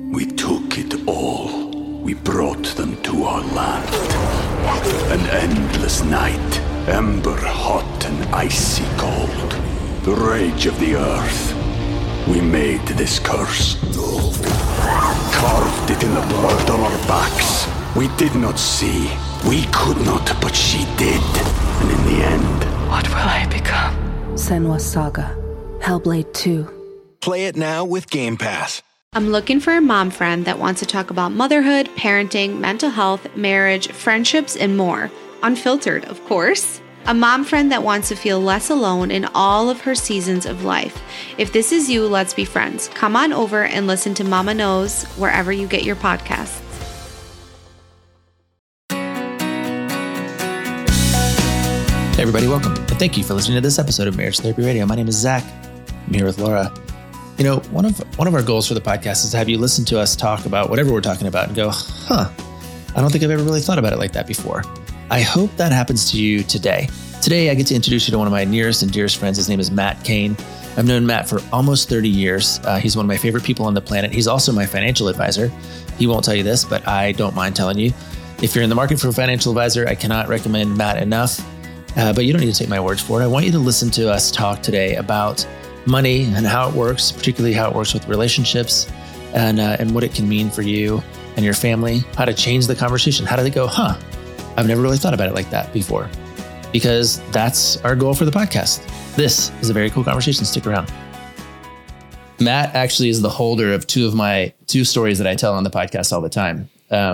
We took it all. We brought them to our land. An endless night, ember hot and icy cold. The rage of the earth. We made this curse. Carved it in the blood on our backs. We did not see. We could not, but she did. And in the end... What will I become? Senua's Saga. Hellblade 2. Play it now with Game Pass. I'm looking for a mom friend that wants to talk about motherhood, parenting, mental health, marriage, friendships, and more. Unfiltered, of course. A mom friend that wants to feel less alone in all of her seasons of life. If this is you, let's be friends. Come on over and listen to Mama Knows wherever you get your podcasts. Hey everybody, welcome. And thank you for listening to this episode of Marriage Therapy Radio. My name is Zach. I'm here with Laura. You know, one of our goals for the podcast is to have you listen to us talk about whatever we're talking about and go, I don't think I've ever really thought about it like that before. I hope that happens to you today. Today, I get to introduce you to one of my nearest and dearest friends. His name is Matt Kane. I've known Matt for almost 30 years. He's one of my favorite people on the planet. He's also my financial advisor. He won't tell you this, but I don't mind telling you. If you're in the market for a financial advisor, I cannot recommend Matt enough. But you don't need to take my words for it. I want you to listen to us talk today about money and how it works, particularly how it works with relationships and what it can mean for you and your family, how to change the conversation. How do they go, I've never really thought about it like that before, because that's our goal for the podcast. This is a very cool conversation. Stick around. Matt actually is the holder of two stories that I tell on the podcast all the time.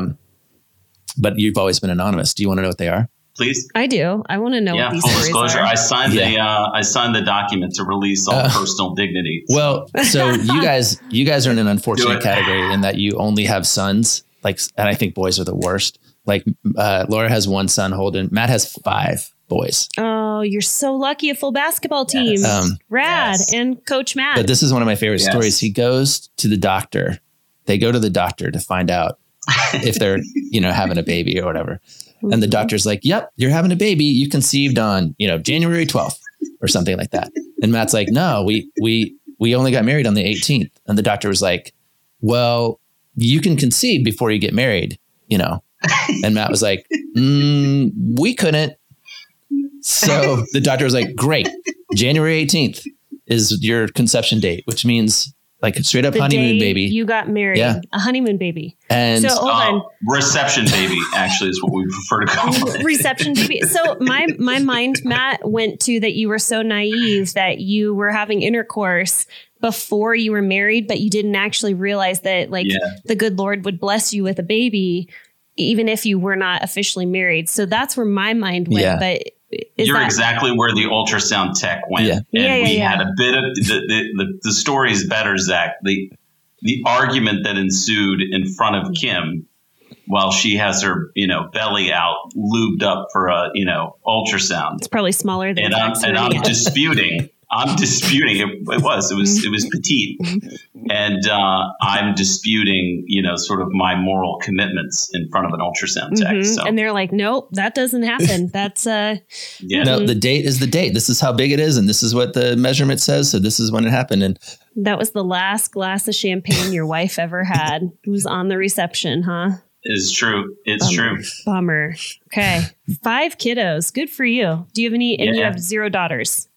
But you've always been anonymous. Do you want to know what they are? Please. I do. I want to know what these full stories disclosure. are. I signed the document to release all personal dignity. Well, so you guys are in an unfortunate category in that you only have sons. And I think boys are the worst. Laura has one son, Holden. Matt has 5 boys. Oh, you're so lucky. A full basketball team. Yes. Rad. Yes. And Coach Matt. But this is one of my favorite stories. He goes to the doctor. They go to the doctor to find out if they're, having a baby or whatever. And the doctor's like, yep, you're having a baby. You conceived on, January 12th or something like that. And Matt's like, no, we only got married on the 18th. And the doctor was like, well, you can conceive before you get married, And Matt was like, we couldn't. So the doctor was like, great. January 18th is your conception date, which means like straight up the honeymoon day baby. You got married. Yeah. A honeymoon baby. And so hold on. Reception baby actually is what we prefer to call it. Reception baby. So my mind, Matt, went to that you were so naive that you were having intercourse before you were married, but you didn't actually realize that the good Lord would bless you with a baby, even if you were not officially married. So that's where my mind went. Yeah. But you're exactly where the ultrasound tech went. Yeah. And we had a bit of the story is better, Zach. The argument that ensued in front of Kim while she has her, belly out, lubed up for a, ultrasound. It's probably smaller than and I'm disputing. I'm disputing it was petite, and I'm disputing sort of my moral commitments in front of an ultrasound tech. So. And they're like, nope, that doesn't happen. That's No, the date is the date. This is how big it is, and this is what the measurement says. So this is when it happened. And that was the last glass of champagne your wife ever had. It was on the reception, huh? It's true. It's true. Bummer. Okay, 5 kiddos. Good for you. Do you have any? And you have 0 daughters.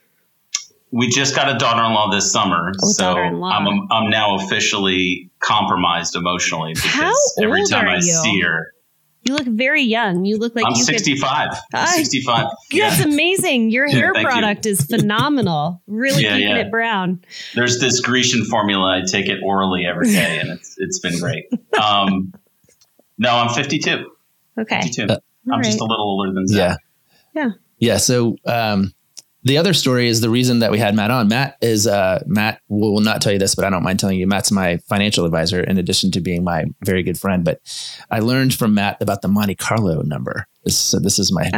We just got a daughter-in-law this summer, so I'm now officially compromised emotionally because every time I see her, you look very young. You look like I'm 65. 65. That's amazing. Your hair product is phenomenal. Really keeping it brown. There's this Grecian formula. I take it orally every day, and it's been great. No, I'm 52. Okay, 52. I'm just a little older than Zach. Yeah. So. The other story is the reason that we had Matt on. Matt will not tell you this, but I don't mind telling you. Matt's my financial advisor in addition to being my very good friend. But I learned from Matt about the Monte Carlo number. This is my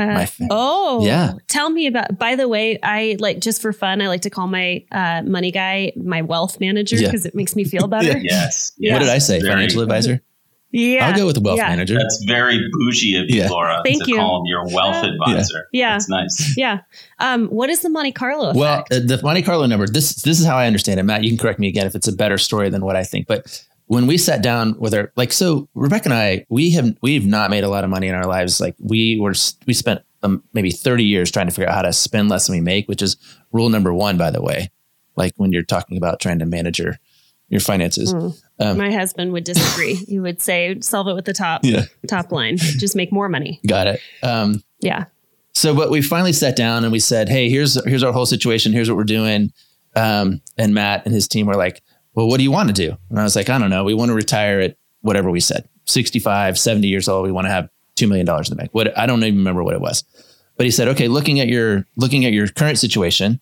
Tell me about, by the way, I just for fun, I like to call my money guy my wealth manager because it makes me feel better. Yes. What did I say? Financial advisor? Yeah. I'll go with the wealth manager. That's very bougie of you, Laura. Thank you. Call him your wealth advisor. Yeah. That's nice. Yeah. What is the Monte Carlo effect? Well, the Monte Carlo number, this is how I understand it. Matt, you can correct me again if it's a better story than what I think. But when we sat down with her, like, so Rebecca and I, we've not made a lot of money in our lives. Like we spent maybe 30 years trying to figure out how to spend less than we make, which is rule number 1, by the way. Like when you're talking about trying to manage your finances. My husband would disagree. He would say, solve it with the top line, just make more money. Got it. Yeah. So, but we finally sat down and we said, hey, here's our whole situation. Here's what we're doing. And Matt and his team were like, well, what do you want to do? And I was like, I don't know. We want to retire at whatever we said, 65, 70 years old. We want to have $2 million in the bank. I don't even remember what it was, but he said, okay, looking at your current situation,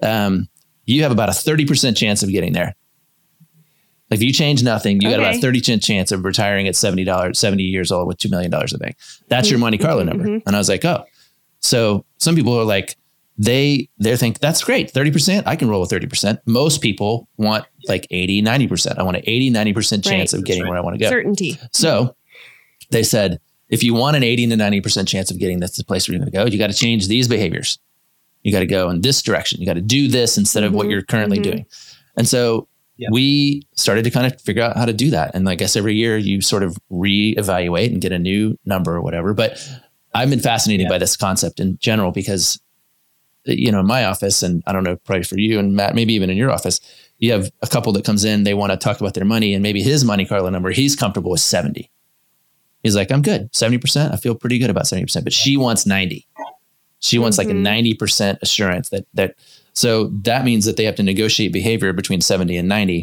you have about a 30% chance of getting there. Like if you change nothing, you got about a 30% chance of retiring at 70 years old with $2 million in the bank. That's your Monte Carlo number. And I was like, oh, so some people are like, they think that's great. 30%, I can roll with 30%. Most people want like 80, 90%. I want an 80, 90% chance of getting where I want to go. Certainty. So they said, if you want an 80 to 90% chance of getting that's the place where you're going to go, you got to change these behaviors. You got to go in this direction. You got to do this instead of what you're currently doing. And so we started to kind of figure out how to do that. And I guess every year you sort of reevaluate and get a new number or whatever. But I've been fascinated by this concept in general because, you know, in my office, and I don't know, probably for you and Matt, maybe even in your office, you have a couple that comes in, they want to talk about their money and maybe his Monte Carlo number, he's comfortable with 70. He's like, I'm good. 70%. I feel pretty good about 70%, but she wants 90. She wants like a 90% assurance so that means that they have to negotiate behavior between 70 and 90.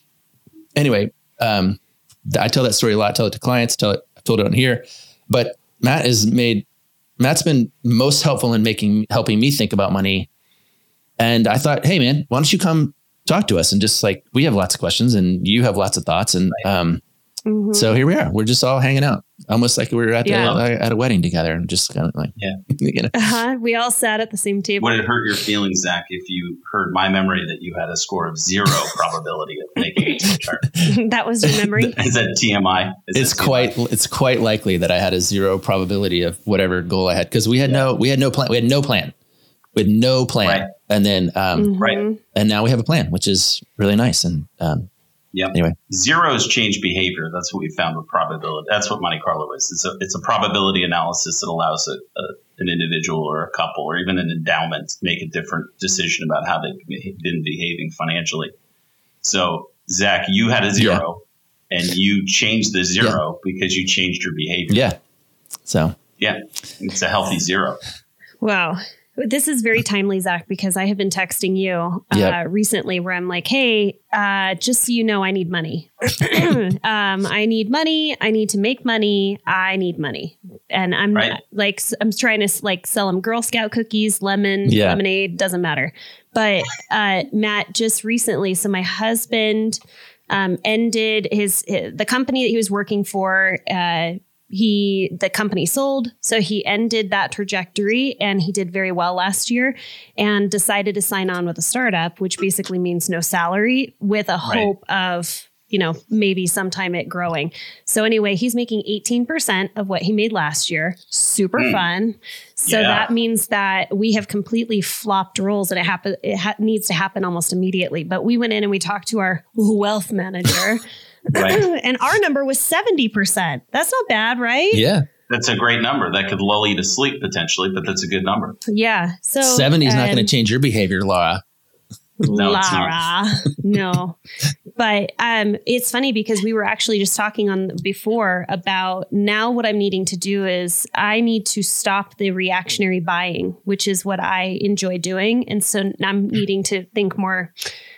Anyway, I tell that story a lot, tell it to clients, I told it on here, but Matt's been most helpful in helping me think about money. And I thought, hey man, why don't you come talk to us? And just like, we have lots of questions and you have lots of thoughts. And, so here we are, we're just all hanging out almost like we were at a wedding together and just kind of like, you know. We all sat at the same table. Would it hurt your feelings, Zach, if you heard my memory that you had a score of 0 probability of making it to retirement? That was your memory? Is that TMI? It's quite likely that I had a 0 probability of whatever goal I had. Cause we had no plan. We had no plan. Right. And then, and now we have a plan, which is really nice. And, anyway, zeros change behavior. That's what we found with probability. That's what Monte Carlo is. It's a probability analysis that allows an individual or a couple or even an endowment to make a different decision about how they've been behaving financially. So, Zach, you had a 0 and you changed the 0 because you changed your behavior. Yeah. So, it's a healthy 0. Wow. This is very timely, Zach, because I have been texting you recently where I'm like, hey, just so you know, I need money. I need money. I need to make money. I need money. And I'm I'm trying to like sell them Girl Scout cookies, lemonade, doesn't matter. But Matt, just recently, so my husband ended the company that he was working for. The company sold, so he ended that trajectory and he did very well last year and decided to sign on with a startup, which basically means no salary with a hope of, you know, maybe sometime it growing. So anyway, he's making 18% of what he made last year. Super fun. So that means that we have completely flopped roles and it needs to happen almost immediately. But we went in and we talked to our wealth manager. And our number was 70%. That's not bad, right? Yeah. That's a great number. That could lull you to sleep potentially, but that's a good number. Yeah. So 70 is not going to change your behavior, Laura. No, it's not. No. But it's funny because we were actually just talking before about now what I'm needing to do is I need to stop the reactionary buying, which is what I enjoy doing. And so I'm needing to think more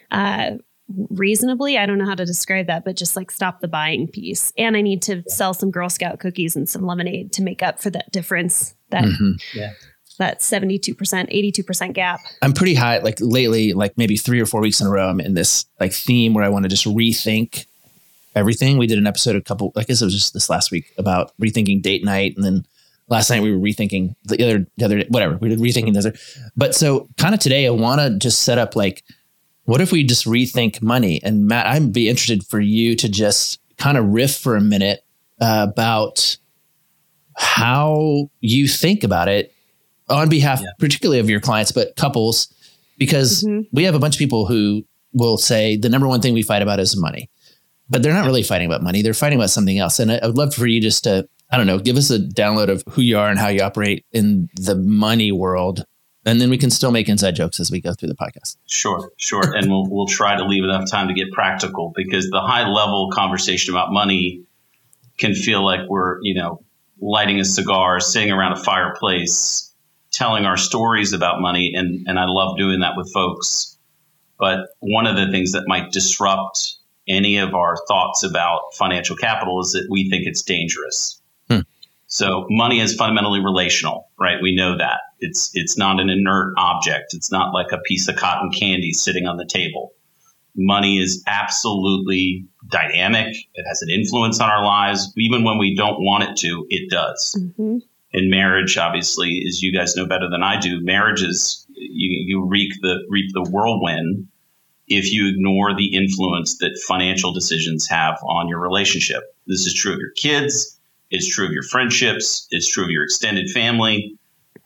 reasonably. I don't know how to describe that, but just like stop the buying piece. And I need to sell some Girl Scout cookies and some lemonade to make up for that difference, that 72%, 82% gap. I'm pretty high, like lately, like maybe 3 or 4 weeks in a row, I'm in this like theme where I want to just rethink everything. We did an episode I guess it was just this last week about rethinking date night. And then last night we were rethinking the other, whatever, we were rethinking the other. But so kind of today I want to just set up like, what if we just rethink money? And Matt, I'd be interested for you to just kind of riff for a minute about how you think about it on behalf, particularly of your clients, but couples, because we have a bunch of people who will say the number one thing we fight about is money. but they're not really fighting about money. They're fighting about something else. And I would love for you just to, I don't know, give us a download of who you are and how you operate in the money world. And then we can still make inside jokes as we go through the podcast. Sure. And we'll try to leave enough time to get practical, because the high level conversation about money can feel like we're, lighting a cigar, sitting around a fireplace, telling our stories about money. And I love doing that with folks. But one of the things that might disrupt any of our thoughts about financial capital is that we think it's dangerous. So money is fundamentally relational, right? We know that. It's not an inert object. It's not like a piece of cotton candy sitting on the table. Money is absolutely dynamic. It has an influence on our lives. Even when we don't want it to, it does. Mm-hmm. In marriage, obviously, as you guys know better than I do, marriage is you reap the whirlwind if you ignore the influence that financial decisions have on your relationship. This is true of your kids. It's true of your friendships. It's true of your extended family.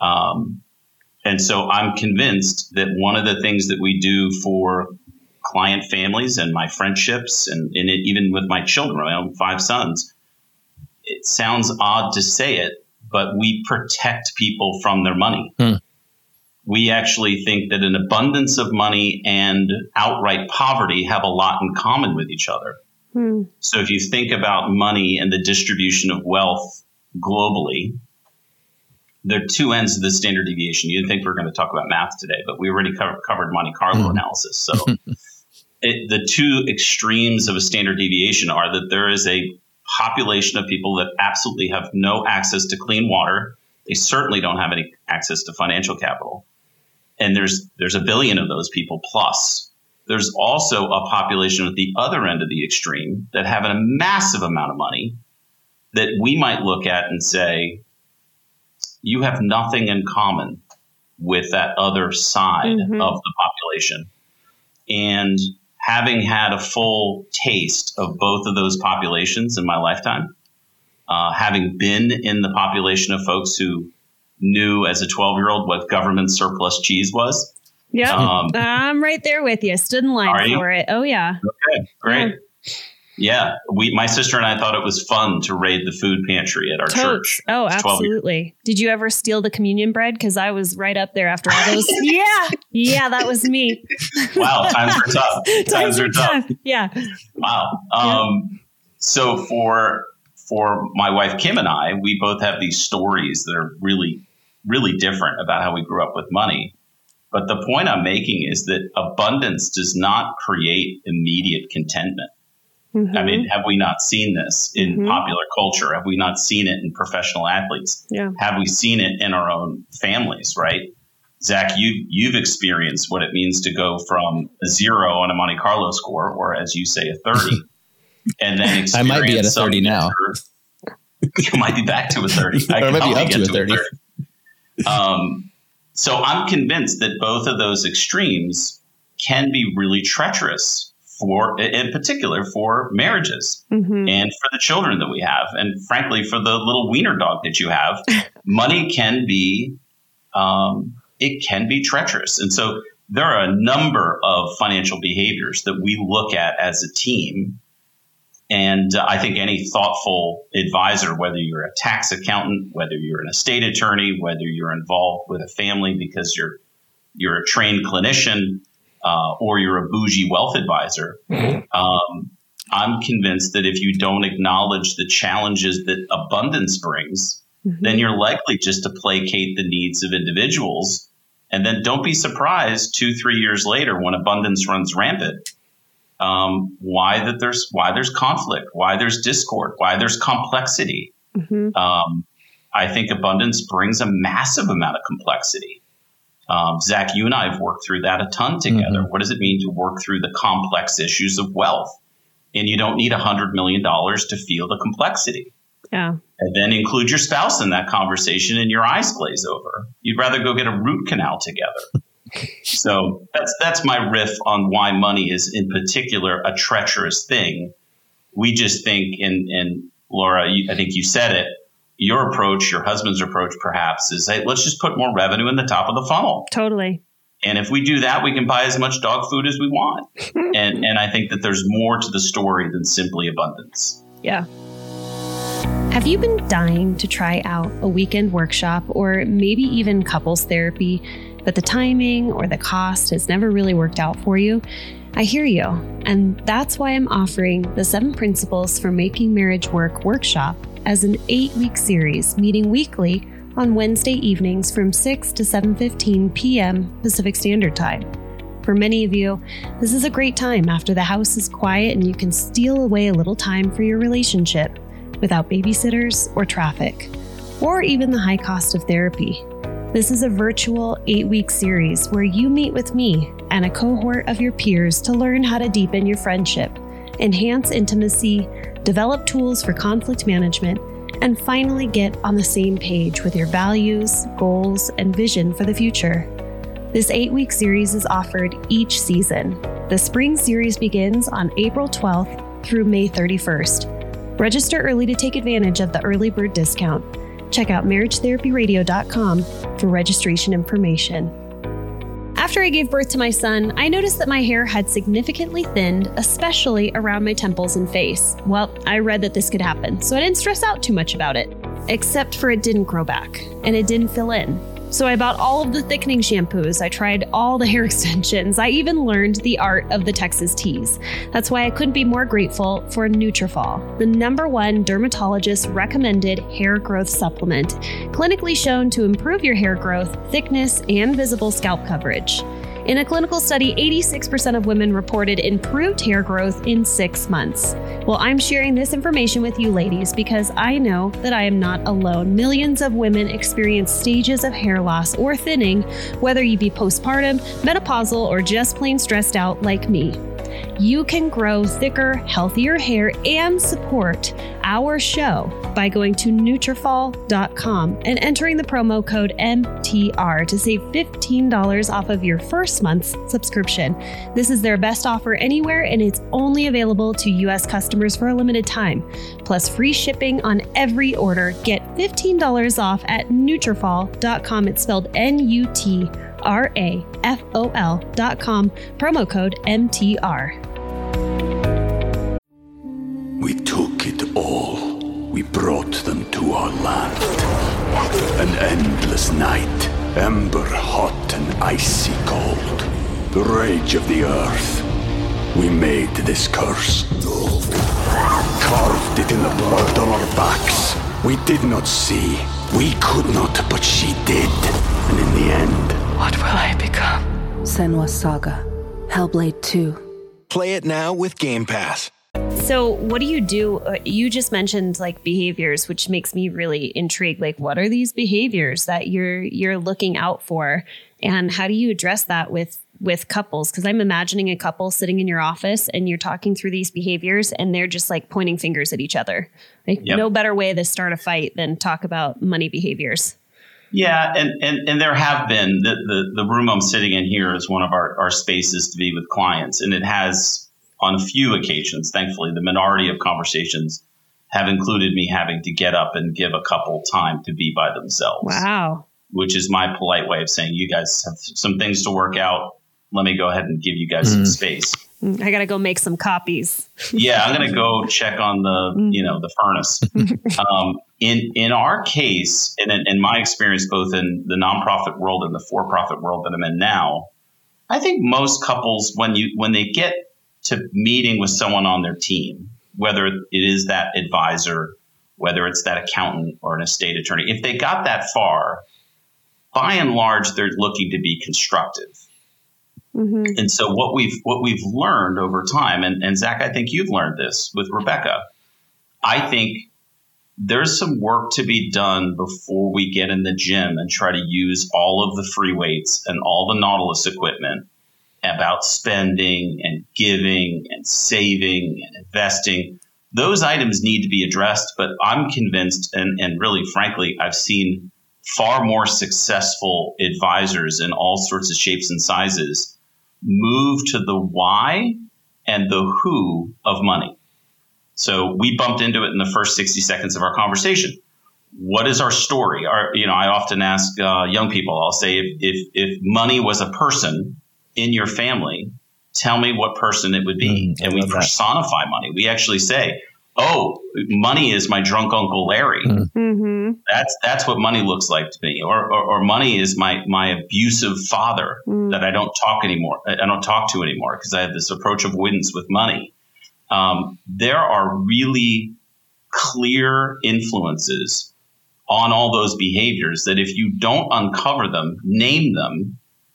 And so I'm convinced that one of the things that we do for client families and my friendships and even with my children, I own 5 sons, it sounds odd to say it, but we protect people from their money. We actually think that an abundance of money and outright poverty have a lot in common with each other. So if you think about money and the distribution of wealth globally, there are 2 ends of the standard deviation. You didn't think we were going to talk about math today, but we already covered Monte Carlo analysis. So the 2 extremes of a standard deviation are that there is a population of people that absolutely have no access to clean water. They certainly don't have any access to financial capital. And there's a billion of those people plus. There's also a population at the other end of the extreme that have a massive amount of money that we might look at and say, you have nothing in common with that other side of the population. And having had a full taste of both of those populations in my lifetime, having been in the population of folks who knew as a 12-year-old what government surplus cheese was. Yeah, I'm right there with you. Stood in line for it. Oh, yeah. Okay, great. Yeah, my sister and I thought it was fun to raid the food pantry at our church. Oh, absolutely. Did you ever steal the communion bread? Because I was right up there after all those. Yeah, that was me. Wow, times are tough. Times are tough. Yeah. Wow. So for my wife Kim and I, we both have these stories that are really, really different about how we grew up with money. But the point I'm making is that abundance does not create immediate contentment. I mean, have we not seen this in popular culture? Have we not seen it in professional athletes? Yeah. Have we seen it in our own families, right? Zach, you've experienced what it means to go from a 0 on a Monte Carlo score, or as you say, a 30, and then experience I might be at a 30 now. You might be back to a 30. I might be up to a 30. So I'm convinced that both of those extremes can be really treacherous in particular for marriages and for the children that we have. And frankly, for the little wiener dog that you have, money can be, it can be treacherous. And so there are a number of financial behaviors that we look at as a team. And I think any thoughtful advisor, whether you're a tax accountant, whether you're an estate attorney, whether you're involved with a family because you're a trained clinician, or you're a bougie wealth advisor, I'm convinced that if you don't acknowledge the challenges that abundance brings, then you're likely just to placate the needs of individuals. And then don't be surprised 2-3 years later when abundance runs rampant. Why there's conflict, why there's discord, why there's complexity. I think abundance brings a massive amount of complexity. Zach, you and I have worked through that a ton together. What does it mean to work through the complex issues of wealth? And you don't need $100 million to feel the complexity. Yeah. And then include your spouse in that conversation and your eyes glaze over. You'd rather go get a root canal together. So that's my riff on why money is in particular a treacherous thing. We just think, and Laura, I think you said it, your approach, your husband's approach perhaps is, hey, let's just put more revenue in the top of the funnel. Totally. And if we do that, we can buy as much dog food as we want. And I think that there's more to the story than simply abundance. Yeah. Have you been dying to try out a weekend workshop or maybe even couples therapy, but the timing or the cost has never really worked out for you? I hear you. And that's why I'm offering the 7 Principles for Making Marriage Work workshop as an 8-week series, meeting weekly on Wednesday evenings from 6 to 7:15 p.m. Pacific Standard Time. For many of you, this is a great time after the house is quiet and you can steal away a little time for your relationship without babysitters or traffic, or even the high cost of therapy. This is a virtual 8-week series where you meet with me and a cohort of your peers to learn how to deepen your friendship, enhance intimacy, develop tools for conflict management, and finally get on the same page with your values, goals, and vision for the future. This 8-week series is offered each season. The spring series begins on April 12th through May 31st. Register early to take advantage of the early bird discount. Check out marriagetherapyradio.com for registration information. After I gave birth to my son, I noticed that my hair had significantly thinned, especially around my temples and face. Well, I read that this could happen, so I didn't stress out too much about it. Except for it didn't grow back, and it didn't fill in. So I bought all of the thickening shampoos, I tried all the hair extensions, I even learned the art of the Texas tease. That's why I couldn't be more grateful for Nutrafol, the #1 dermatologist recommended hair growth supplement, clinically shown to improve your hair growth, thickness, and visible scalp coverage. In a clinical study, 86% of women reported improved hair growth in 6 months. Well, I'm sharing this information with you ladies because I know that I am not alone. Millions of women experience stages of hair loss or thinning, whether you be postpartum, menopausal, or just plain stressed out like me. You can grow thicker, healthier hair and support our show by going to Nutrafol.com and entering the promo code MTR to save $15 off of your first month's subscription. This is their best offer anywhere, and it's only available to U.S. customers for a limited time. Plus free shipping on every order. Get $15 off at Nutrafol.com. It's spelled Nutrafol.com, promo code MTR. We took it all. We brought them to our land. An endless night, ember hot and icy cold. The rage of the earth. We made this curse. Carved it in the blood on our backs. We did not see. We could not, but she did. And in the end, what will I become? Senua's Saga. Hellblade 2. Play it now with Game Pass. So what do? You just mentioned like behaviors, which makes me really intrigued. Like, what are these behaviors that you're looking out for? And how do you address that with couples? Because I'm imagining a couple sitting in your office and you're talking through these behaviors and they're just like pointing fingers at each other. Like, yep. No better way to start a fight than talk about money behaviors. Yeah, and there have been the room I'm sitting in here is one of our spaces to be with clients, and it has on a few occasions, thankfully, the minority of conversations have included me having to get up and give a couple time to be by themselves. Wow. Which is my polite way of saying, you guys have some things to work out. Let me go ahead and give you guys some space. I got to go make some copies. Yeah, I'm going to go check on the furnace. In our case, and in my experience, both in the nonprofit world and the for-profit world that I'm in now, I think most couples, when they get to meeting with someone on their team, whether it is that advisor, whether it's that accountant or an estate attorney, if they got that far, by and large, they're looking to be constructive. Mm-hmm. And so what we've learned over time, and Zach, I think you've learned this with Rebecca, I think there's some work to be done before we get in the gym and try to use all of the free weights and all the Nautilus equipment about spending and giving and saving and investing. Those items need to be addressed, but I'm convinced, and really, frankly, I've seen far more successful advisors in all sorts of shapes and sizes move to the why and the who of money. So we bumped into it in the first 60 seconds of our conversation. what is our story? I often ask young people, I'll say, if money was a person in your family, tell me what person it would be. And we personify money. We actually say, oh, money is my drunk Uncle Larry. Mm-hmm. That's what money looks like to me. Or money is my abusive father that I don't talk to anymore because I have this approach of avoidance with money. There are really clear influences on all those behaviors that if you don't uncover them, name them,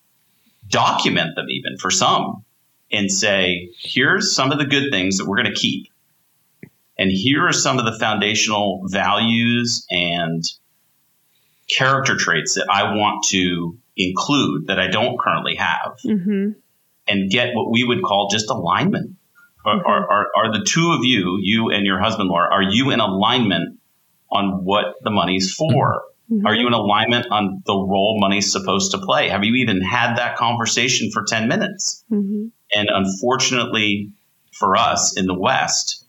document them even for some, and say, here's some of the good things that we're going to keep. And here are some of the foundational values and character traits that I want to include that I don't currently have, and get what we would call just alignment. Are the two of you and your husband, Laura, are you in alignment on what the money's for? Mm-hmm. Are you in alignment on the role money's supposed to play? Have you even had that conversation for 10 minutes? Mm-hmm. And unfortunately for us in the West,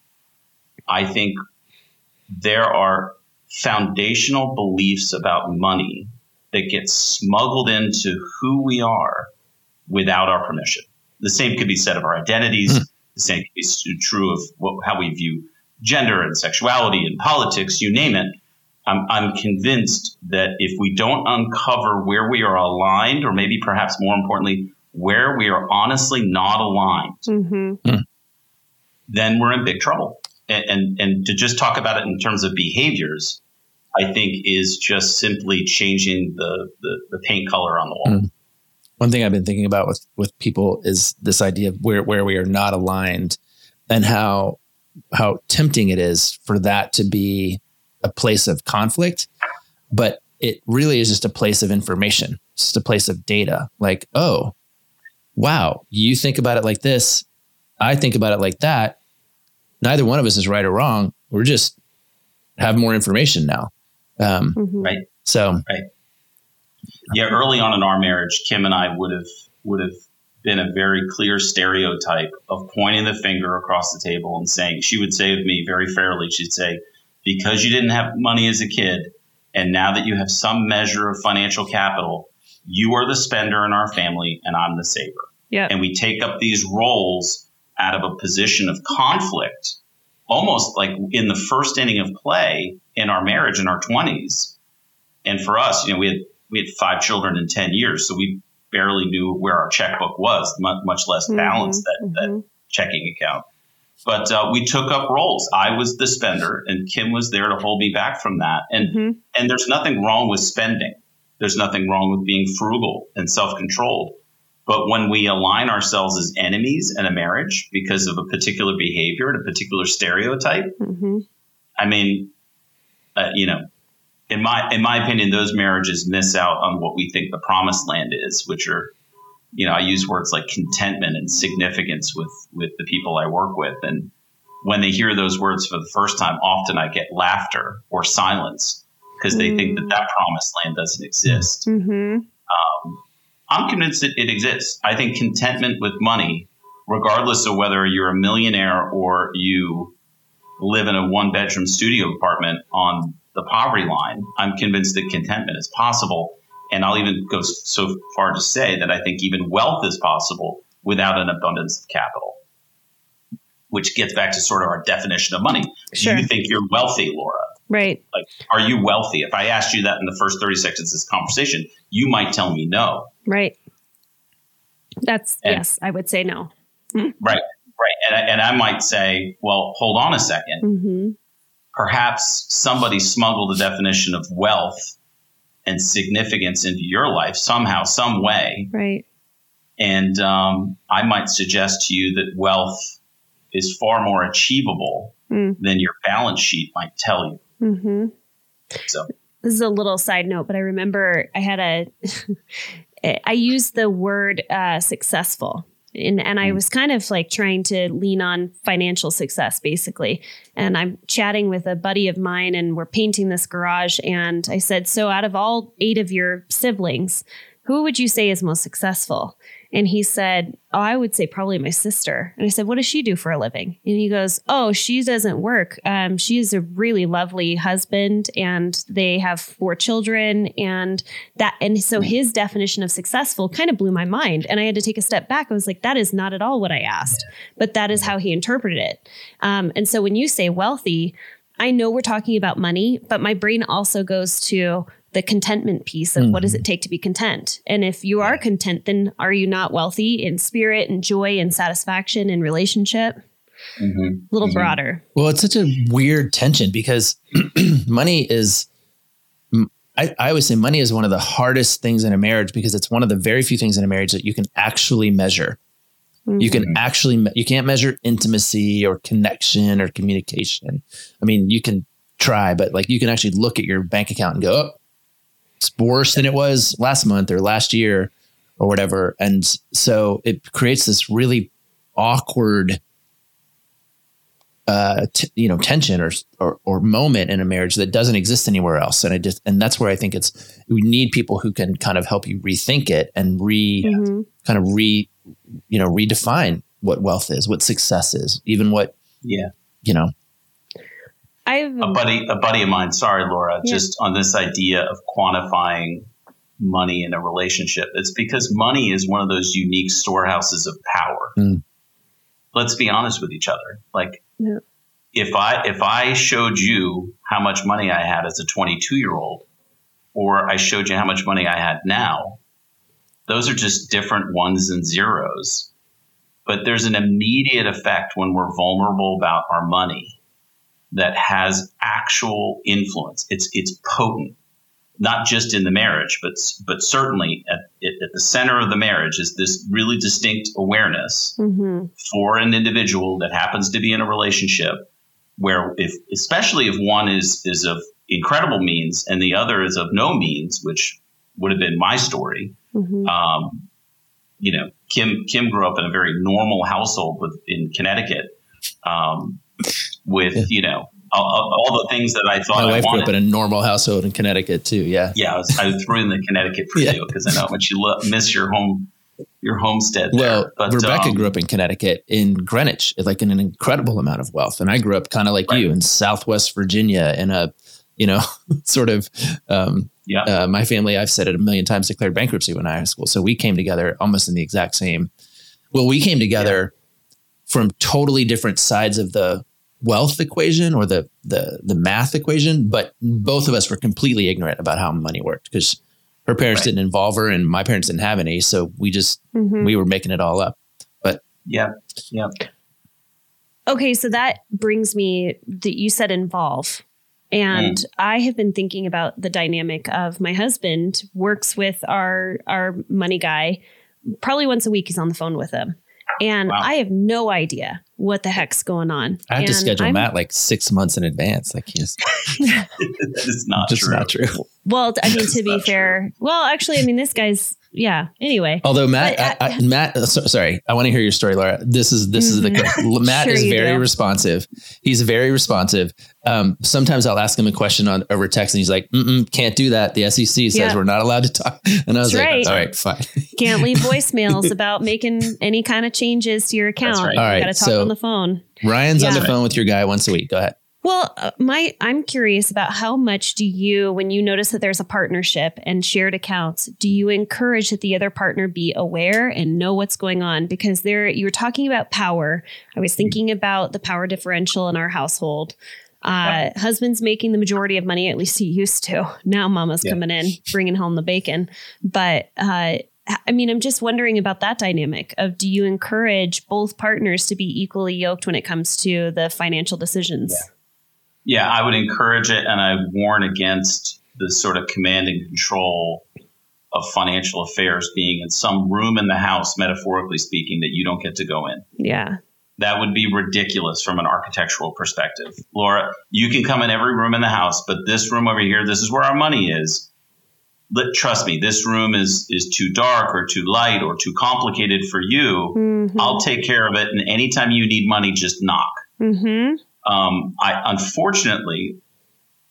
I think there are foundational beliefs about money that get smuggled into who we are without our permission. The same could be said of our identities. The same could be true of how we view gender and sexuality and politics, you name it. I'm convinced that if we don't uncover where we are aligned, or maybe perhaps more importantly, where we are honestly not aligned, then we're in big trouble. And to just talk about it in terms of behaviors, I think is just simply changing the paint color on the wall. One thing I've been thinking about with people is this idea of where we are not aligned, and how tempting it is for that to be a place of conflict, but it really is just a place of information. It's just a place of data. Like, oh, wow, you think about it like this. I think about it like that. Neither one of us is right or wrong. We're just have more information now. Right. So, right. Yeah. Early on in our marriage, Kim and I would have been a very clear stereotype of pointing the finger across the table and saying, she would say of me very fairly, she'd say, because you didn't have money as a kid, and now that you have some measure of financial capital, you are the spender in our family and I'm the saver. Yeah. And we take up these roles out of a position of conflict, almost like in the first inning of play in our marriage in our 20s. And for us, we had 5 children in 10 years, so we barely knew where our checkbook was, much less balance that checking account. But we took up roles. I was the spender, and Kim was there to hold me back from that. And there's nothing wrong with spending. There's nothing wrong with being frugal and self-controlled. But when we align ourselves as enemies in a marriage because of a particular behavior and a particular stereotype, I mean, in my opinion, those marriages miss out on what we think the promised land is, which are, I use words like contentment and significance with the people I work with. And when they hear those words for the first time, often I get laughter or silence because they think that promised land doesn't exist. I'm convinced that it exists. I think contentment with money, regardless of whether you're a millionaire or you live in a 1-bedroom studio apartment on the poverty line, I'm convinced that contentment is possible. And I'll even go so far to say that I think even wealth is possible without an abundance of capital, which gets back to sort of our definition of money. Sure. Do you think you're wealthy, Laura? Right. Like, are you wealthy? If I asked you that in the first 30 seconds of this conversation, you might tell me no. Right. Yes, I would say no. Right. And I might say, well, hold on a second. Perhaps somebody smuggled a definition of wealth and significance into your life somehow, some way. Right. And I might suggest to you that wealth is far more achievable than your balance sheet might tell you. So this is a little side note, but I remember I had I used the word successful. And I was kind of like trying to lean on financial success, basically. And I'm chatting with a buddy of mine and we're painting this garage. And I said, so out of all 8 of your siblings, who would you say is most successful? And he said, oh, I would say probably my sister. And I said, what does she do for a living? And he goes, oh, she doesn't work. She is a really lovely husband and they have 4 children. And so his definition of successful kind of blew my mind. And I had to take a step back. I was like, that is not at all what I asked, but that is how he interpreted it. And so when you say wealthy, I know we're talking about money, but my brain also goes to the contentment piece of what does it take to be content? And if you are content, then are you not wealthy in spirit and joy and satisfaction and relationship? A little broader. Well, it's such a weird tension because money is, I always say money is one of the hardest things in a marriage because it's one of the very few things in a marriage that you can actually measure. You can actually, you can't measure intimacy or connection or communication. I mean, you can try, but like you can actually look at your bank account and go, oh, it's worse than it was last month or last year or whatever. And so it creates this really awkward, tension or moment in a marriage that doesn't exist anywhere else. And that's where I think we need people who can kind of help you rethink it and redefine what wealth is, what success is, even what, A buddy of mine, sorry, Laura, just on this idea of quantifying money in a relationship. It's because money is one of those unique storehouses of power. Let's be honest with each other. Like if I showed you how much money I had as a 22-year-old, or I showed you how much money I had now, those are just different ones and zeros. But there's an immediate effect when we're vulnerable about our money that has actual influence. It's potent, not just in the marriage, but certainly at the center of the marriage is this really distinct awareness for an individual that happens to be in a relationship where especially if one is of incredible means and the other is of no means, which would have been my story. Kim grew up in a very normal household in Connecticut. With all the things that I thought I wanted. My wife grew up in a normal household in Connecticut too. Yeah. Yeah. I threw in the Connecticut for you because I know how much you miss your homestead there. Well, Rebecca grew up in Connecticut in Greenwich, like in an incredible amount of wealth. And I grew up kind of like you in Southwest Virginia in a, sort of, my family, I've said it a million times, declared bankruptcy when I was in school. So we came together almost in the exact same, we came together from totally different sides of the wealth equation or the math equation, but both of us were completely ignorant about how money worked because her parents didn't involve her and my parents didn't have any. So we just, we were making it all up. But yeah. Okay. So that brings me that you said involve. And I have been thinking about the dynamic of my husband works with our money guy. Probably once a week he's on the phone with him. And I have no idea what the heck's going on. I have to schedule Matt like 6 months in advance. Like he's it's not true. Well, I mean, to be fair, this guy's anyway. Although Matt, sorry, I want to hear your story, Laura. This is Matt is very responsive. He's very responsive. Sometimes I'll ask him a question over text and he's like, can't do that. The SEC says we're not allowed to talk. And I was like, all right, fine. Can't leave voicemails about making any kind of changes to your account. That's right. All right, you got to talk on the phone. Ryan's on the phone with your guy once a week. Go ahead. Well, I'm curious about how much do you, when you notice that there's a partnership and shared accounts, do you encourage that the other partner be aware and know what's going on? Because you were talking about power. I was thinking about the power differential in our household. Husband's making the majority of money, at least he used to. Now mama's coming in, bringing home the bacon. But I'm just wondering about that dynamic of, do you encourage both partners to be equally yoked when it comes to the financial decisions? Yeah, I would encourage it, and I warn against the sort of command and control of financial affairs being in some room in the house, metaphorically speaking, that you don't get to go in. Yeah. That would be ridiculous from an architectural perspective. Laura, you can come in every room in the house, but this room over here, this is where our money is. Trust me, this room is too dark or too light or too complicated for you. I'll take care of it, and anytime you need money, just knock. Unfortunately,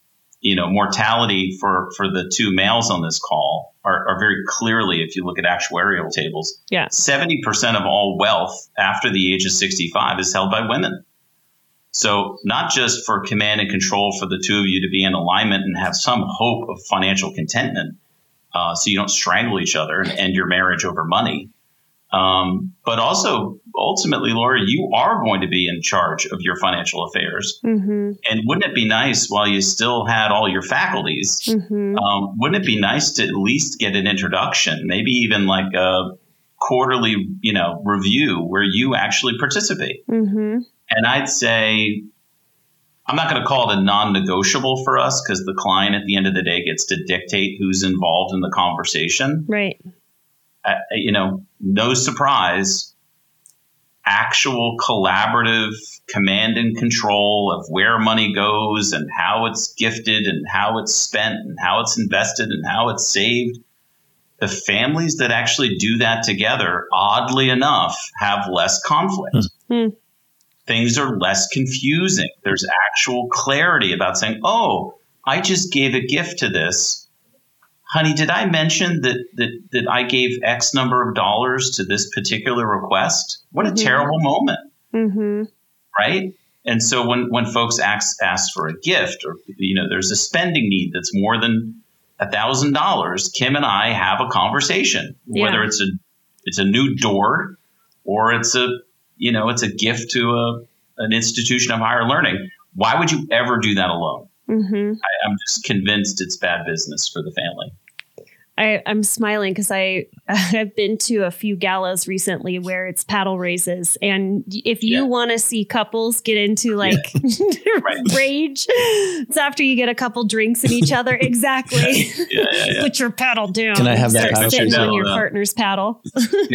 mortality for the two males on this call are very clearly, if you look at actuarial tables, 70% of all wealth after the age of 65 is held by women. So not just for command and control for the two of you to be in alignment and have some hope of financial contentment, so you don't strangle each other and end your marriage over money. But also, ultimately, Laura, you are going to be in charge of your financial affairs. Mm-hmm. And wouldn't it be nice, while you still had all your faculties, wouldn't it be nice to at least get an introduction, maybe even like a quarterly, review where you actually participate? Mm-hmm. And I'd say, I'm not going to call it a non-negotiable for us, because the client at the end of the day gets to dictate who's involved in the conversation. Right. No surprise, actual collaborative command and control of where money goes and how it's gifted and how it's spent and how it's invested and how it's saved. The families that actually do that together, oddly enough, have less conflict. Mm-hmm. Things are less confusing. There's actual clarity about saying, oh, I just gave a gift to this. Honey, did I mention that I gave X number of dollars to this particular request? What a terrible moment, right? And so when folks ask for a gift, or there's a spending need that's more than $1,000, Kim and I have a conversation, whether it's a new door or it's a gift to an institution of higher learning. Why would you ever do that alone? Mm-hmm. I'm just convinced it's bad business for the family. I'm smiling because I've been to a few galas recently where it's paddle raises. And if you want to see couples get into rage, it's after you get a couple drinks in each other. Exactly. Put your paddle down. Can I have that paddle? Sitting on your partner's paddle.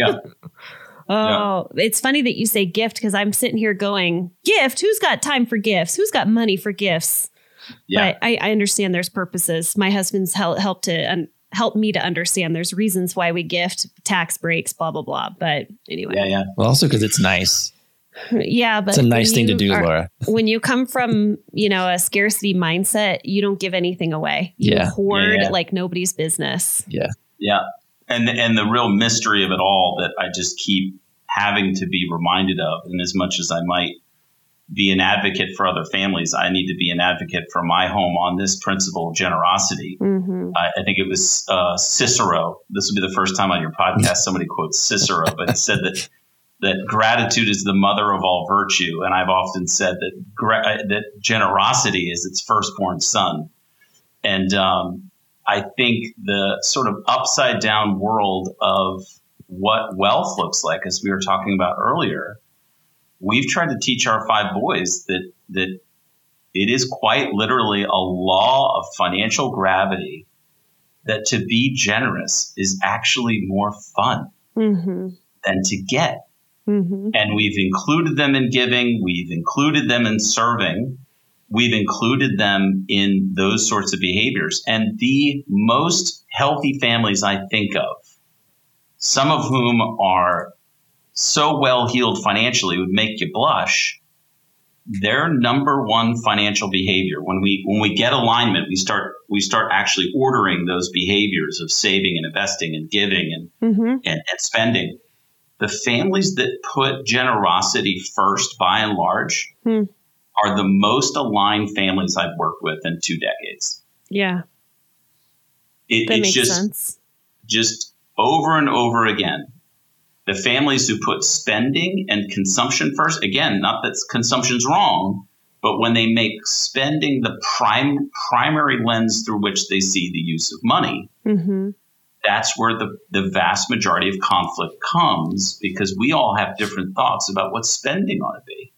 It's funny that you say gift, because I'm sitting here going, gift? Who's got time for gifts? Who's got money for gifts? Yeah. But I understand there's purposes. My husband's helped me to understand there's reasons why we gift, tax breaks, blah, blah, blah. But anyway. Yeah. Well, also because it's nice. Yeah, but it's a nice thing to do, Laura. When you come from, a scarcity mindset, you don't give anything away. You hoard like nobody's business. Yeah. Yeah. And the real mystery of it all that I just keep having to be reminded of, and as much as I might be an advocate for other families, I need to be an advocate for my home on this principle of generosity. Mm-hmm. I think it was Cicero. This will be the first time on your podcast somebody quotes Cicero, but he said that gratitude is the mother of all virtue. And I've often said that generosity is its firstborn son. And I think the sort of upside down world of what wealth looks like, as we were talking about earlier, we've tried to teach our 5 boys that it is quite literally a law of financial gravity, that to be generous is actually more fun than to get. Mm-hmm. And we've included them in giving. We've included them in serving. We've included them in those sorts of behaviors. And the most healthy families I think of, some of whom are so well-heeled financially would make you blush, their number one financial behavior, when we get alignment, we start actually ordering those behaviors of saving and investing and giving and spending. The families that put generosity first, by and large, are the most aligned families I've worked with in 2 decades. Yeah. That makes sense. Just over and over again. The families who put spending and consumption first, again, not that consumption's wrong, but when they make spending the primary lens through which they see the use of money, that's where the vast majority of conflict comes, because we all have different thoughts about what spending ought to be.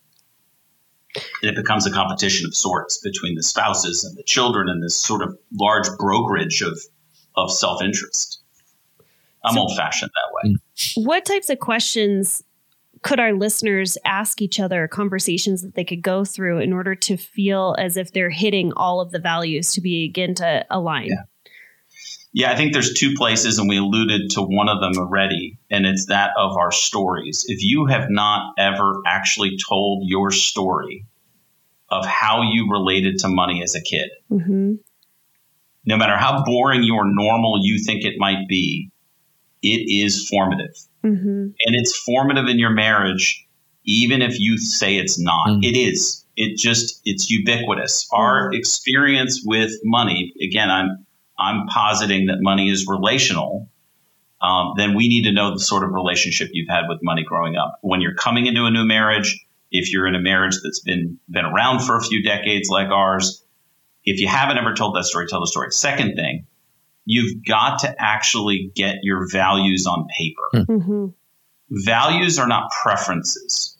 And it becomes a competition of sorts between the spouses and the children, and this sort of large brokerage of self-interest. I'm old-fashioned that way. What types of questions could our listeners ask each other, conversations that they could go through in order to feel as if they're hitting all of the values to begin to align? Yeah, I think there's 2 places, and we alluded to one of them already, and it's that of our stories. If you have not ever actually told your story, of how you related to money as a kid. Mm-hmm. No matter how boring or normal you think it might be, it is formative. Mm-hmm. And it's formative in your marriage, even if you say it's not. Mm-hmm. It is. It's ubiquitous. Mm-hmm. Our experience with money, again, I'm positing that money is relational. Then we need to know the sort of relationship you've had with money growing up. When you're coming into a new marriage, if you're in a marriage that's been around for a few decades like ours, if you haven't ever told that story, tell the story. Second thing, you've got to actually get your values on paper. Mm-hmm. Values are not preferences.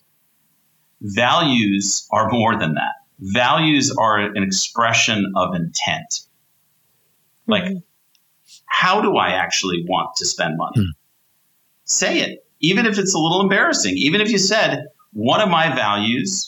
Values are more than that. Values are an expression of intent. Like, how do I actually want to spend money? Say it, even if it's a little embarrassing. Even if you said, one of my values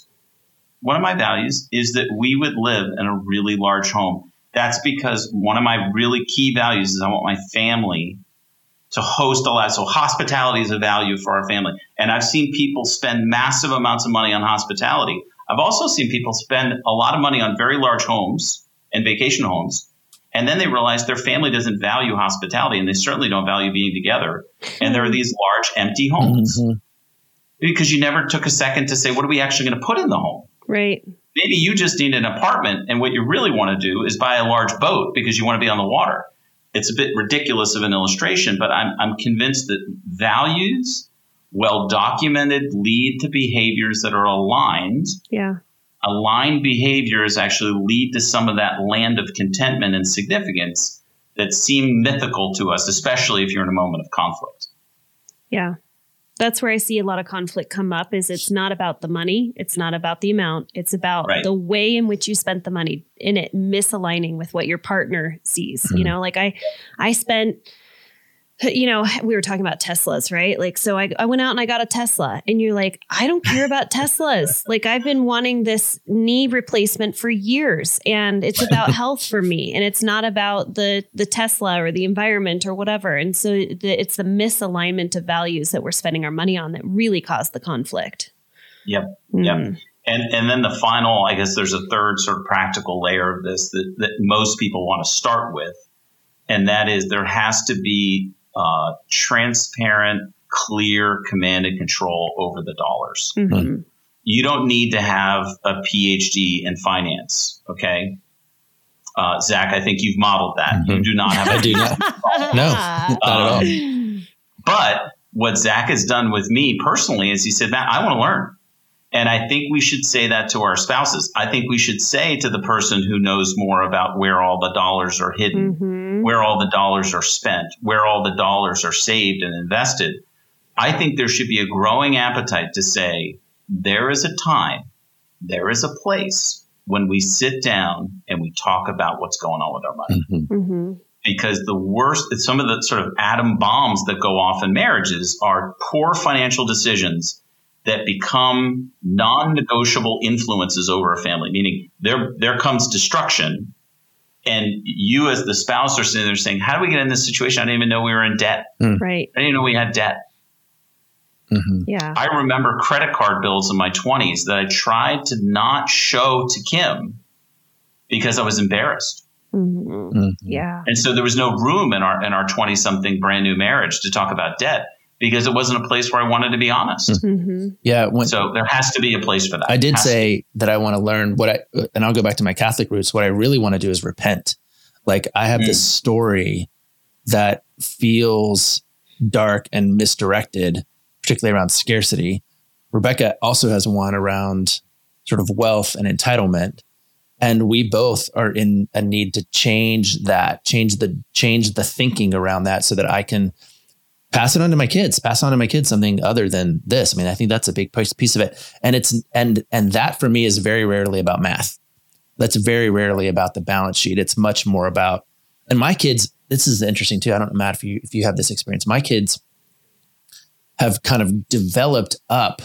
is that we would live in a really large home. That's because one of my really key values is I want my family to host a lot. So hospitality is a value for our family. And I've seen people spend massive amounts of money on hospitality. I've also seen people spend a lot of money on very large homes and vacation homes. And then they realize their family doesn't value hospitality, and they certainly don't value being together. And there are these large empty homes because you never took a second to say, what are we actually going to put in the home? Right. Maybe you just need an apartment, and what you really want to do is buy a large boat because you want to be on the water. It's a bit ridiculous of an illustration, but I'm convinced that values, well documented, lead to behaviors that are aligned. Yeah. Aligned behaviors actually lead to some of that land of contentment and significance that seem mythical to us, especially if you're in a moment of conflict. Yeah. That's where I see a lot of conflict come up is it's not about the money. It's not about the amount. It's about the way in which you spent the money in it misaligning with what your partner sees. Mm-hmm. You know, like I spent, you know, we were talking about Teslas, right? Like, so I went out and I got a Tesla and you're like, I don't care about Teslas. Like I've been wanting this knee replacement for years and it's about health for me. And it's not about the Tesla or the environment or whatever. And so it's the misalignment of values that we're spending our money on that really caused the conflict. Yep. Yep. And then the final, I guess there's a third sort of practical layer of this that most people want to start with. And that is there has to be transparent, clear command and control over the dollars. Mm-hmm. You don't need to have a PhD in finance. Okay. Zach, I think you've modeled that. Mm-hmm. You do not have. I do not. No, not at all. But what Zach has done with me personally is he said, Matt, I want to learn. And I think we should say that to our spouses. I think we should say to the person who knows more about where all the dollars are hidden, where all the dollars are spent, where all the dollars are saved and invested. I think there should be a growing appetite to say there is a time, there is a place when we sit down and we talk about what's going on with our money. Mm-hmm. Mm-hmm. Because some of the sort of atom bombs that go off in marriages are poor financial decisions that become non-negotiable influences over a family, meaning there comes destruction. And you as the spouse are sitting there saying, how do we get in this situation? I didn't even know we were in debt. Right. I didn't know we had debt. Mm-hmm. Yeah. I remember credit card bills in my 20s that I tried to not show to Kim because I was embarrassed. Mm-hmm. Mm-hmm. Yeah. And so there was no room in our 20-something brand new marriage to talk about debt, because it wasn't a place where I wanted to be honest. Mm-hmm. Yeah. So there has to be a place for that. I did say that I want to learn and I'll go back to my Catholic roots. What I really want to do is repent. Like I have this story that feels dark and misdirected, particularly around scarcity. Rebecca also has one around sort of wealth and entitlement. And we both are in a need to change that, change the thinking around that so that I can pass on to my kids something other than this. I mean, I think that's a big piece of it. And that for me is very rarely about math. That's very rarely about the balance sheet. It's much more about, and my kids, this is interesting too. I don't know, Matt, if you have this experience. My kids have kind of developed up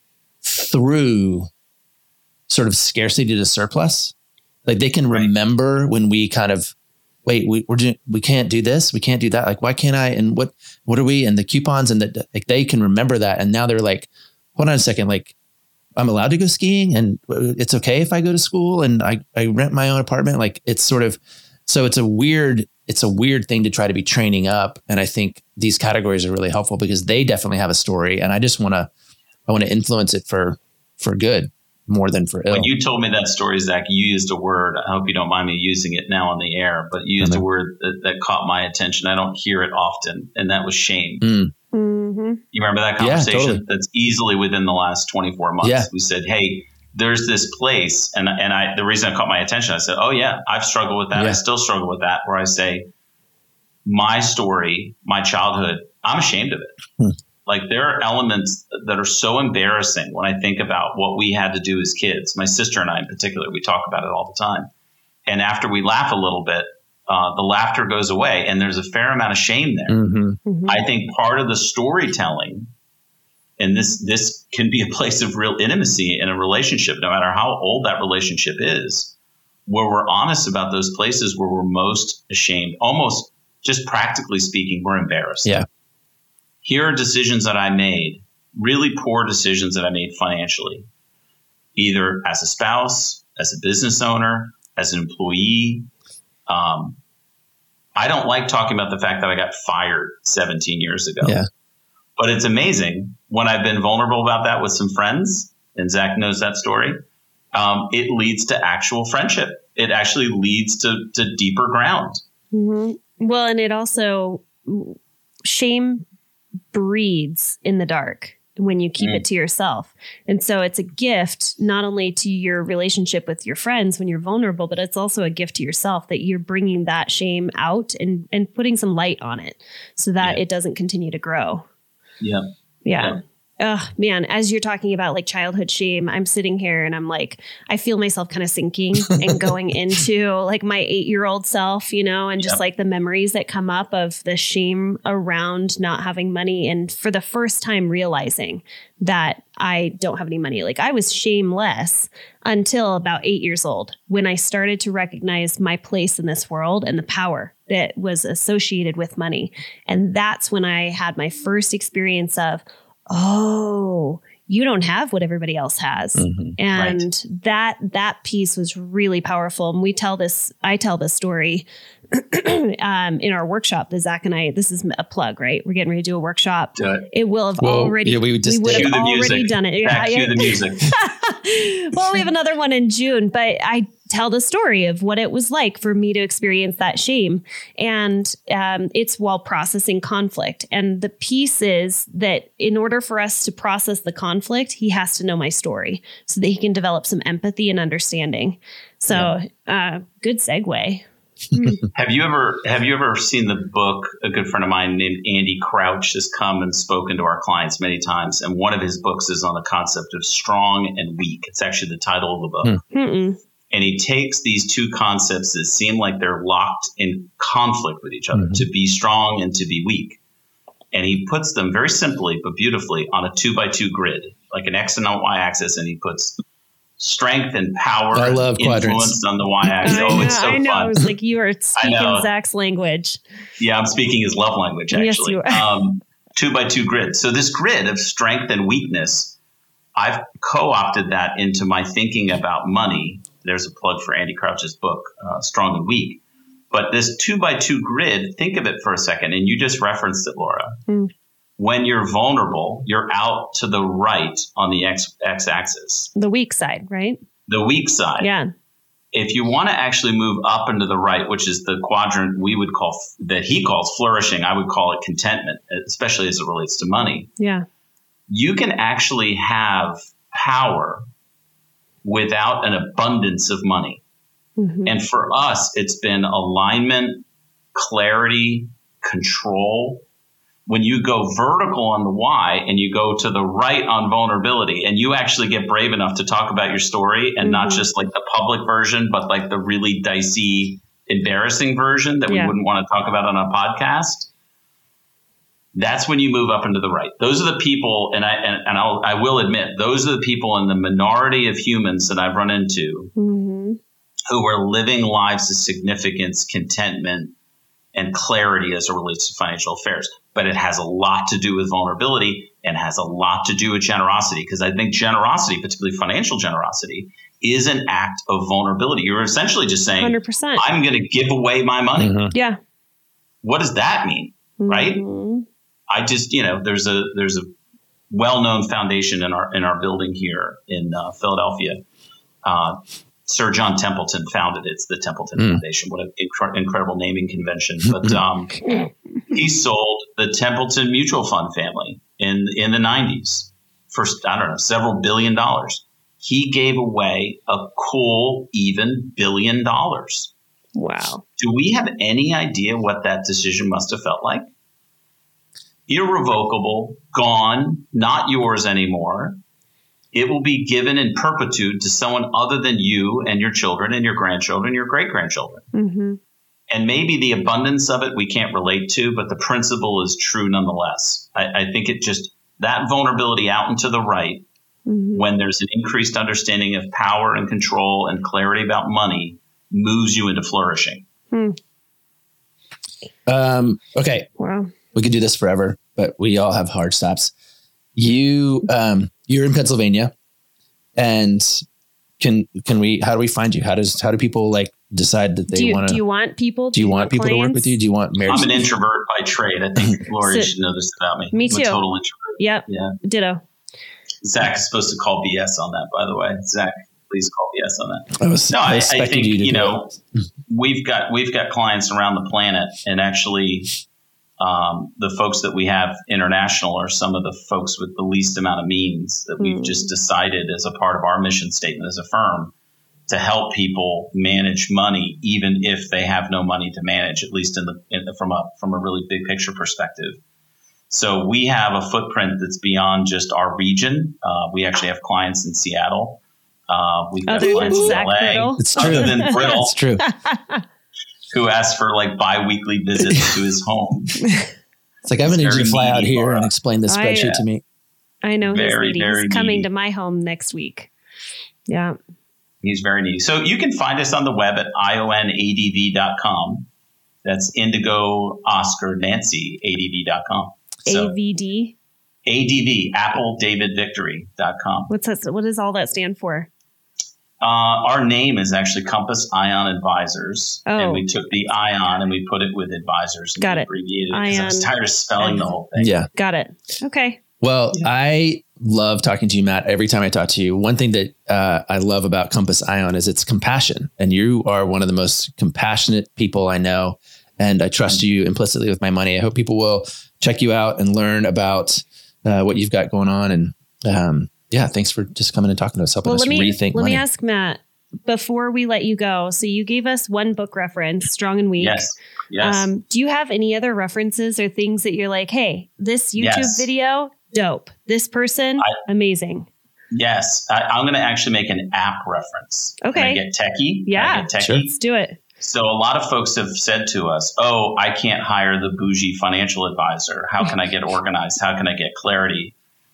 through sort of scarcity to surplus. Like they can remember when we kind of, wait, we can't do this. We can't do that. Like, why can't I? And what are we? And the coupons and like they can remember that. And now they're like, hold on a second. Like, I'm allowed to go skiing and it's okay if I go to school and I rent my own apartment. Like it's sort of, so it's a weird thing to try to be training up. And I think these categories are really helpful because they definitely have a story. And I just want to influence it for good more than for ill. When you told me that story, Zach, you used a word. I hope you don't mind me using it now on the air, but you used a word that caught my attention. I don't hear it often. And that was shame. Mm-hmm. You remember that conversation? Yeah, totally. That's easily within the last 24 months. Yeah. We said, hey, there's this place. And the reason it caught my attention, I said, oh yeah, I've struggled with that. Yeah. I still struggle with that, where I say my story, my childhood, I'm ashamed of it. Like there are elements that are so embarrassing when I think about what we had to do as kids. My sister and I in particular, we talk about it all the time. And after we laugh a little bit, the laughter goes away and there's a fair amount of shame there. Mm-hmm. Mm-hmm. I think part of the storytelling, and this can be a place of real intimacy in a relationship, no matter how old that relationship is, where we're honest about those places where we're most ashamed, almost just practically speaking, we're embarrassed. Yeah. Here are decisions that I made, really poor decisions that I made financially, either as a spouse, as a business owner, as an employee. I don't like talking about the fact that I got fired 17 years ago. Yeah. But it's amazing when I've been vulnerable about that with some friends, and Zach knows that story, it leads to actual friendship. It actually leads to deeper ground. Mm-hmm. Well, and it also, shame breeds in the dark when you keep it to yourself. And so it's a gift, not only to your relationship with your friends when you're vulnerable, but it's also a gift to yourself that you're bringing that shame out and putting some light on it so that it doesn't continue to grow. Yeah. Yeah. Oh man, as you're talking about like childhood shame, I'm sitting here and I'm like, I feel myself kind of sinking and going into like my 8-year-old self, and just like the memories that come up of the shame around not having money. And for the first time realizing that I don't have any money. Like I was shameless until about 8 years old when I started to recognize my place in this world and the power that was associated with money. And that's when I had my first experience of, oh, you don't have what everybody else has. Mm-hmm. And that piece was really powerful. And I tell this story in our workshop that Zach and I, this is a plug, right? We're getting ready to do a workshop. It will have already, we would have already done it. Cue the music. Well, we have another one in June, but I tell the story of what it was like for me to experience that shame. And it's while processing conflict. And the piece is that in order for us to process the conflict, he has to know my story so that he can develop some empathy and understanding. So good segue. Have you ever seen the book? A good friend of mine named Andy Crouch has come and spoken to our clients many times. And one of his books is on the concept of strong and weak. It's actually the title of the book. Mm-mm. And he takes these two concepts that seem like they're locked in conflict with each other, to be strong and to be weak. And he puts them very simply, but beautifully on a 2x2 grid, like an X and Y axis. And he puts strength and power I love influence quadrants. on the Y axis. It's so fun. I was like, you are speaking Zach's language. Yeah, I'm speaking his love language, actually. Yes, you are. 2x2 grid. So this grid of strength and weakness, I've co-opted that into my thinking about money. There's a plug for Andy Crouch's book, Strong and Weak. But this 2x2 grid, think of it for a second, and you just referenced it, Laura. When you're vulnerable, you're out to the right on the x-axis. The weak side, right? The weak side. Yeah. If you want to actually move up into the right, which is the quadrant we would call, that he calls flourishing, I would call it contentment, especially as it relates to money. Yeah. You can actually have power without an abundance of money. Mm-hmm. And for us, it's been alignment, clarity, control. When you go vertical on the Y and you go to the right on vulnerability, and you actually get brave enough to talk about your story and not just like the public version, but like the really dicey, embarrassing version that we wouldn't want to talk about on a podcast. That's when you move up into the right. Those are the people, and I will admit, those are the people in the minority of humans that I've run into who are living lives of significance, contentment, and clarity as it relates to financial affairs. But it has a lot to do with vulnerability. and has a lot to do with generosity, because I think generosity, particularly financial generosity, is an act of vulnerability. You're essentially just saying, 100%. I'm going to give away my money. Mm-hmm. Yeah. What does that mean? Right? I just, there's a well-known foundation in our building here in Philadelphia. Sir John Templeton founded it. It's the Templeton Foundation. What an incredible naming convention. But he sold the Templeton Mutual Fund family in the 90s for, several $1 billion. He gave away a cool, even $1 billion. Wow. Do we have any idea what that decision must have felt like? Irrevocable, gone, not yours anymore. It will be given in perpetuity to someone other than you and your children and your grandchildren, your great-grandchildren. Mm-hmm. And maybe the abundance of it we can't relate to, but the principle is true nonetheless. I think it just, that vulnerability out and to the right, when there's an increased understanding of power and control and clarity about money, moves you into flourishing. Okay. Wow. We could do this forever, but we all have hard stops. You're in Pennsylvania, and how do we find you? How do people decide that they want to? Do you want people? Do you want people to work with you? Do you want marriage? I'm an introvert by trade. I think Lori should know this about me. Me too. I'm a total introvert. Yep. Yeah. Ditto. Zach is supposed to call BS on that, by the way. Zach, please call BS on that. I think we've got clients around the planet, and actually, the folks that we have international are some of the folks with the least amount of means that we've just decided as a part of our mission statement as a firm to help people manage money, even if they have no money to manage, at least from a really big picture perspective. So we have a footprint that's beyond just our region. We actually have clients in Seattle. We've got clients in LA. It's true. Other than Brittle. It's true. Who asked for bi-weekly visits to his home. It's like, I'm going to need you to fly out here and explain this spreadsheet to me. I know his lady. He's coming to my home next week. Yeah. He's very needy. So you can find us on the web at ionadv.com. That's Indigo Oscar Nancy ADV.com. So, AVD? ADV, Apple David Victory.com. What does all that stand for? Our name is actually Compass Ion Advisors. Oh. And we took the Ion and we put it with advisors. And Got it. Abbreviated it because I was tired of spelling the whole thing. Yeah. Got it. Okay. Well, I love talking to you, Matt. Every time I talk to you, one thing that I love about Compass Ion is its compassion. And you are one of the most compassionate people I know. And I trust you implicitly with my money. I hope people will check you out and learn about what you've got going on. And thanks for just coming and talking to us, helping us rethink money. Let me ask Matt, before we let you go. So you gave us one book reference, Strong and Weak. Yes. Do you have any other references or things that you're like, hey, this YouTube video, dope. This person, amazing. Yes. I'm going to actually make an app reference. Okay. Can I get techie? Yeah. Sure. Let's do it. So a lot of folks have said to us, oh, I can't hire the bougie financial advisor. How can I get organized? How can I get clarity?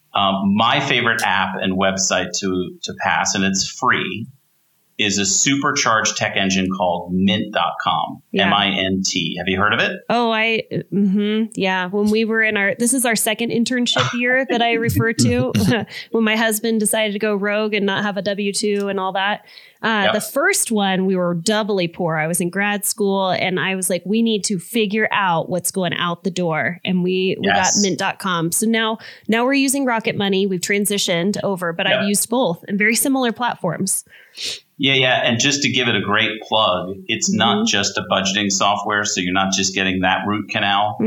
My favorite app and website to pass, and it's free, is a supercharged tech engine called Mint.com. Yeah. MINT. Have you heard of it? Oh, yeah. When we were this is our second internship year that I refer to, when my husband decided to go rogue and not have a W-2 and all that. The first one, we were doubly poor. I was in grad school and I was like, we need to figure out what's going out the door. And we got Mint.com. So now we're using Rocket Money. We've transitioned over, but I've used both and very similar platforms. Yeah. And just to give it a great plug, it's not just a budgeting software. So you're not just getting that root canal.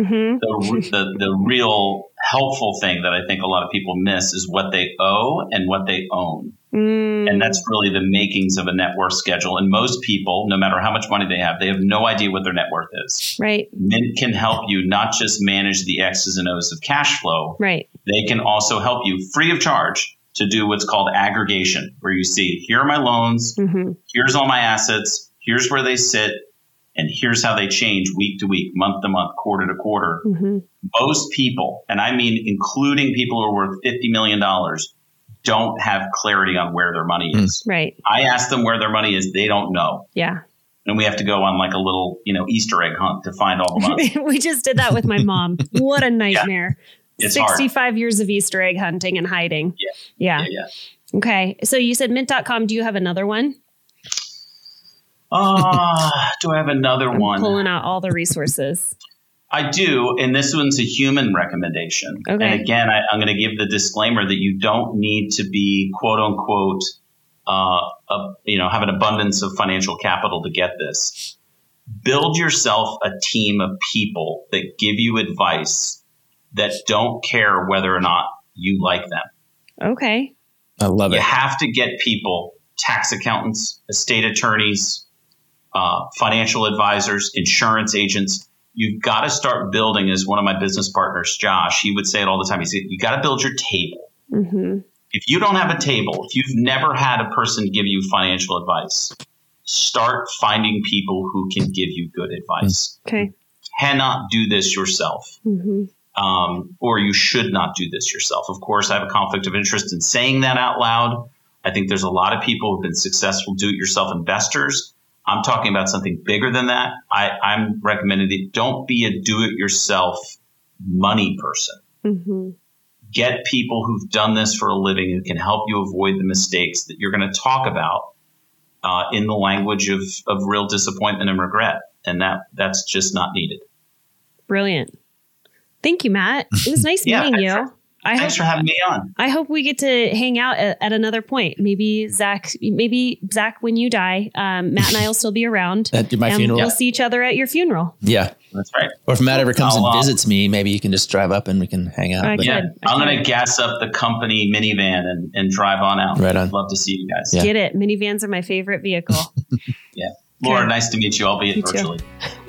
The real helpful thing that I think a lot of people miss is what they owe and what they own. And that's really the makings of a net worth schedule. And most people, no matter how much money they have no idea what their net worth is. Right. Mint can help you not just manage the X's and O's of cash flow. Right. They can also help you free of charge to do what's called aggregation, where you see, here are my loans, here's all my assets, here's where they sit, and here's how they change week to week, month to month, quarter to quarter. Most people, and I mean including people who are worth $50 million, don't have clarity on where their money is. Right. I ask them where their money is. They don't know. Yeah. And we have to go on like a little, Easter egg hunt to find all the money. We just did that with my mom. What a nightmare. It's 65 hard. years of Easter egg hunting and hiding. Yeah. Okay. So you said mint.com. Do you have another one? Do I have another one? Pulling out all the resources. I do, and this one's a human recommendation. Okay. And again, I'm going to give the disclaimer that you don't need to be quote unquote, have an abundance of financial capital to get this. Build yourself a team of people that give you advice that don't care whether or not you like them. Okay. I love it. You have to get people, tax accountants, estate attorneys, financial advisors, insurance agents. You've got to start building, as one of my business partners, Josh, he would say it all the time. He said, you got to build your table. Mm-hmm. If you don't have a table, if you've never had a person give you financial advice, start finding people who can give you good advice. Okay. You cannot do this yourself. Mm-hmm. Or you should not do this yourself. Of course, I have a conflict of interest in saying that out loud. I think there's a lot of people who've been successful do-it-yourself investors. I'm talking about something bigger than that. I'm recommending that don't be a do-it-yourself money person. Mm-hmm. Get people who've done this for a living who can help you avoid the mistakes that you're going to talk about in the language of real disappointment and regret. And that's just not needed. Brilliant. Thank you, Matt. It was nice meeting you. Thanks for having me on. I hope we get to hang out at another point. Maybe Zach, when you die, Matt and I will still be around. At my funeral. We'll see each other at your funeral. Yeah. That's right. Or if Matt ever comes and visits me, maybe you can just drive up and we can hang out. I'm going to gas up the company minivan and drive on out. Right on. I'd love to see you guys. Yeah. Get it. Minivans are my favorite vehicle. Yeah. Laura, nice to meet you, albeit virtually.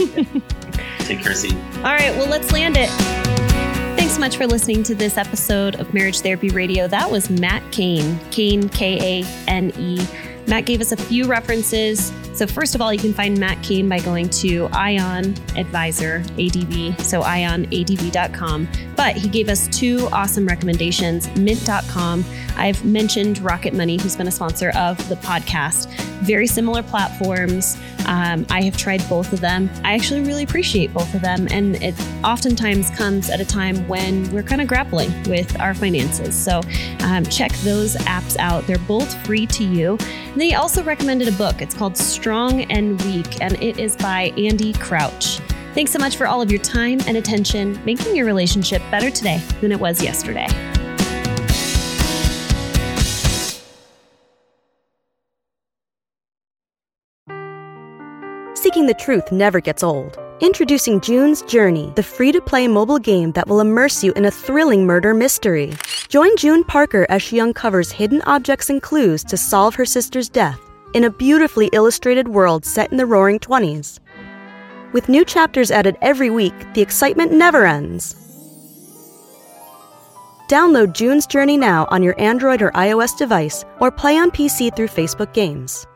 Take care, see. All right. Well, let's land it. Thanks so much for listening to this episode of Marriage Therapy Radio. That was Matt Kane, Kane. Matt gave us a few references. So first of all, you can find Matt Kane by going to Ion Advisor, ADV, so ionadv.com. But he gave us two awesome recommendations, mint.com. I've mentioned Rocket Money, who's been a sponsor of the podcast. Very similar platforms. I have tried both of them. I actually really appreciate both of them. And it oftentimes comes at a time when we're kind of grappling with our finances. So check those apps out. They're both free to you. And then he also recommended a book. It's called Strong and Weak, and it is by Andy Crouch. Thanks so much for all of your time and attention, making your relationship better today than it was yesterday. Seeking the truth never gets old. Introducing June's Journey, the free-to-play mobile game that will immerse you in a thrilling murder mystery. Join June Parker as she uncovers hidden objects and clues to solve her sister's death in a beautifully illustrated world set in the Roaring 20s. With new chapters added every week, the excitement never ends. Download June's Journey now on your Android or iOS device, or play on PC through Facebook Games.